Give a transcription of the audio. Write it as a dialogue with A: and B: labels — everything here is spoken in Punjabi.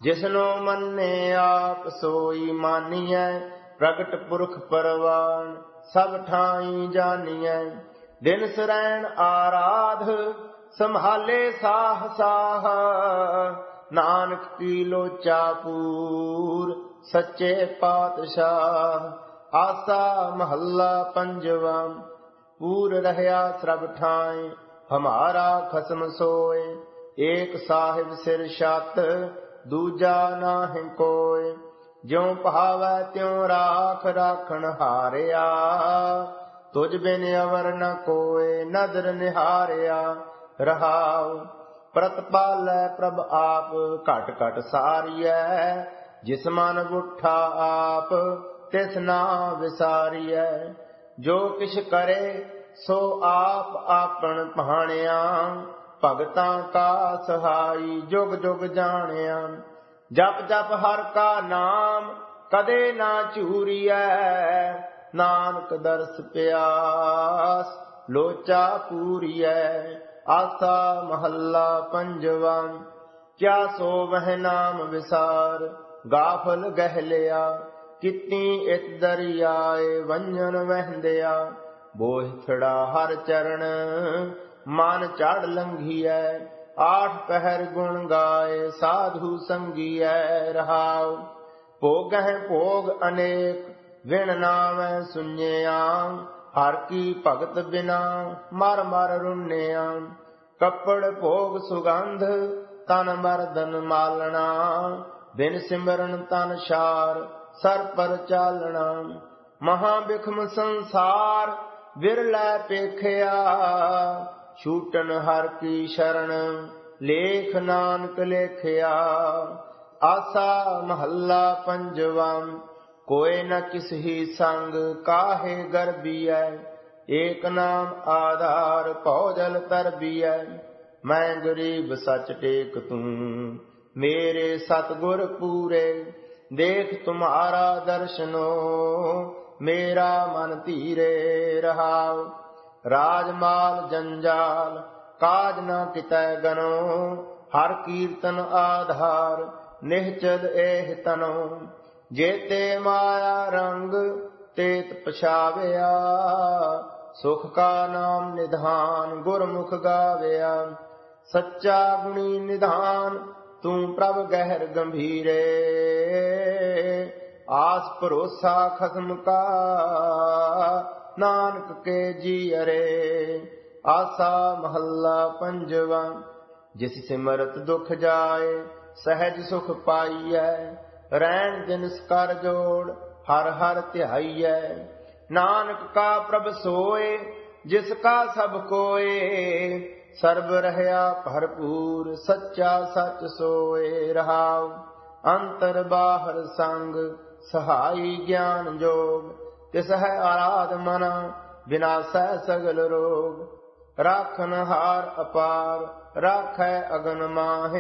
A: ਜਿਸਨੋ ਮੰਨੇ ਆਪ ਸੋਈ ਮਾਨੀਐ। ਪ੍ਰਗਟ ਪੁਰਖ ਪਰਵਾਨ ਸਭ ਠਾਈ ਜਾਨੀਐ। ਦਿਨ ਸਰੈਣ ਆਰਾਧ ਸੰਭਾਲੇ ਸਾਹ ਸਾਹ। ਨਾਨਕ ਕੀ ਲੋਚਾ ਪੂਰ ਸੱਚੇ ਪਾਤਸ਼ਾਹ। ਆਸਾ ਮਹੱਲਾ ਪੰਜਵਾ। ਪੂਰ ਰਹਿਆ ਸਰਬ ਠਾਏ ਹਮਾਰਾ ਖਸਮ ਸੋਏ। ਏਕ ਸਾਹਿਬ ਸਿਰ ਛਤ ਦੂਜਾ ਨਾਹਿ ਕੋਇ। ਜਿਉ ਭਾਵੈ ਤਿਉ ਰਾਖ ਰਾਖਣ ਹਾਰਿਆ। ਤੁਝ ਬਿਨ ਅਵਰ ਨ ਕੋਇ ਨਦਰ ਨਿਹਾਰਿਆ। ਰਹਾਉ ਪ੍ਰਤਪਾਲੈ ਪ੍ਰਭ ਆਪ ਘਟ ਘਟ ਸਾਰੀਐ। ਜਿਸ ਮਨ ਬੁੱਠਾ ਆਪ ਤਿਸ ਨਾ ਵਿਸਾਰੀਐ। ਜੋ ਕਿਛ ਕਰੇ ਸੋ ਆਪ ਆਪਣ ਭਾਣਿਆ। ਭਗਤਾਂ ਕਾ ਸਹਾਈ ਜੁਗ ਜੁਗ ਜਾਣਿਆ। ਜਪ ਜਪ ਹਰਿ ਕਾ ਨਾਮ ਕਦੇ ਨਾ ਝੂਰੀਐ। ਨਾਨਕ ਦਰਸ ਪਿਆਸ ਲੋਚਾ ਪੂਰੀਐ। ਆਸਾ ਮਹੱਲਾ ਪੰਜਵਾ। ਕਿਆ ਸੋ ਵਹਿ ਨਾਮ ਵਿਸਾਰ ਗਾਫਲ ਗਹਿ ਲਿਆ। ਕੀਤੀ ਇਤ ਦਰਿਆਏ ਵੰਜਨ ਵਹਿੰਦਿਆ। ਬੋਹਿ ਥੜਾ ਹਰ ਚਰਨ ਮਨ ਚੜ ਲੰਘੀਐ। ਆਠ ਪਹਿਰ ਗੁਣ ਗਾਏ ਸਾਧੂ ਸੰਗੀਐ। ਰਹਾਉ ਭੋਗਹਿ ਭੋਗ ਅਨੇਕ ਵਿਣ ਨਾਵੈ ਸੁਣਿਆ। ਹਰ ਕੀ ਭਗਤ ਬਿਨਾ ਮਰ ਮਰ ਰੁੰਨਿਆ। ਕੱਪੜ ਭੋਗ ਸੁਗੰਧ ਤਨ ਮਰਦਨ ਮਾਲਣਾ। ਬਿਨ ਸਿਮਰਨ ਤਨ ਛਾਰ ਸਰ ਪਰ ਚਾਲਣਾ। ਮਹਾ ਬਿਖਮ ਸੰਸਾਰ ਵਿਰਲੇ ਪੇਖਿਆ। ਛੂਟਨ ਹਰ ਕੀ ਸ਼ਰਨ ਲੇਖ ਨਾਨਕ ਲੇਖਿਆ। ਆਸਾ ਮਹੱਲਾ ਪੰਜਵਾ। ਕੋਇ ਨ ਕਿਸਹੀ ਸੰਗ ਕਾਹੇ ਗਰਬੀਐ। ਏਕ ਨਾਮ ਆਧਾਰ ਭਉ ਜਲ ਤਰਬੀਐ। ਮੈਂ ਗਰੀਬ ਸਚ ਟੇਕ ਤੂੰ ਮੇਰੇ ਸਤਿਗੁਰ ਪੂਰੇ। ਦੇਖ ਤੁਮਾਰਾ ਦਰਸ਼ਨੋ ਮੇਰਾ ਮਨ ਧੀਰੇ। ਰਹਾਉ ਰਾਜ ਮਾਲ ਜੰਜਾਲ ਕਾਜ ਨ ਕਿਤੈ ਗਨੋ। ਹਰ ਕੀਰਤਨ ਆਧਾਰ ਨਿਹਚਲ ਏਹ ਤਨੋ। ਜੇਤੇ ਮਾਇਆ ਰੰਗ ਤੇਤ ਪਛਾਵਿਆ। ਸੁਖ ਕਾ ਨਾਮ ਨਿਧਾਨ ਗੁਰਮੁਖ ਗਾਵਿਆ। ਸੱਚਾ ਗੁਣੀ ਨਿਧਾਨ ਤੂੰ ਪ੍ਰਭ ਗਹਿਰ ਗੰਭੀਰੇ। ਆਸ ਭਰੋਸਾ ਖਸਮ ਕਾ ਨਾਨਕ ਕੇ ਜੀਅਰੇ। ਆਸਾ ਮਹੱਲਾ ਪੰਜਵਾ। ਜਿਸ ਸਿਮਰਤ ਦੁਖ ਜਾਏ ਸਹਿਜ ਸੁਖ ਪਾਈਐ। ਰਹਿਣ ਦਿਨਸ ਕਰ ਜੋੜ ਹਰ ਹਰ ਧਿਆਈਐ। ਨਾਨਕ ਕਾ ਪ੍ਰਭ ਸੋਏ ਜਿਸ ਕਾ ਸਭ ਕੋਏ। ਸਰਬ ਰਹਿਆ ਭਰਪੂਰ ਸੱਚਾ ਸੱਚ ਸੋਏ। ਰਹਾਉ ਅੰਤਰ ਬਾਹਰ ਸੰਗ ਸਹਾਈ ਗਿਆਨ ਜੋਗ। ਤਿਸ ਹੈ ਆਰਾਧ ਮਨਾ ਵਿਨਾਸੈ ਸਗਲ ਰੋਗ। ਰਾਖਨ ਹਾਰ ਅਪਾਰ ਰਾਖੈ ਅਗਨ ਮਾਹਿ।